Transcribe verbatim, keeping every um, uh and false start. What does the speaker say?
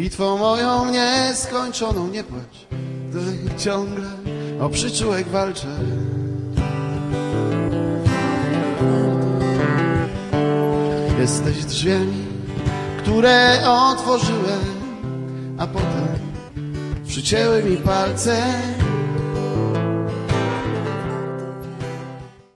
bitwą moją nieskończoną. Nie płacz, gdy ciągle o przyczółek walczę. Jesteś drzwiami, które otworzyłem, a potem przycięły mi palce.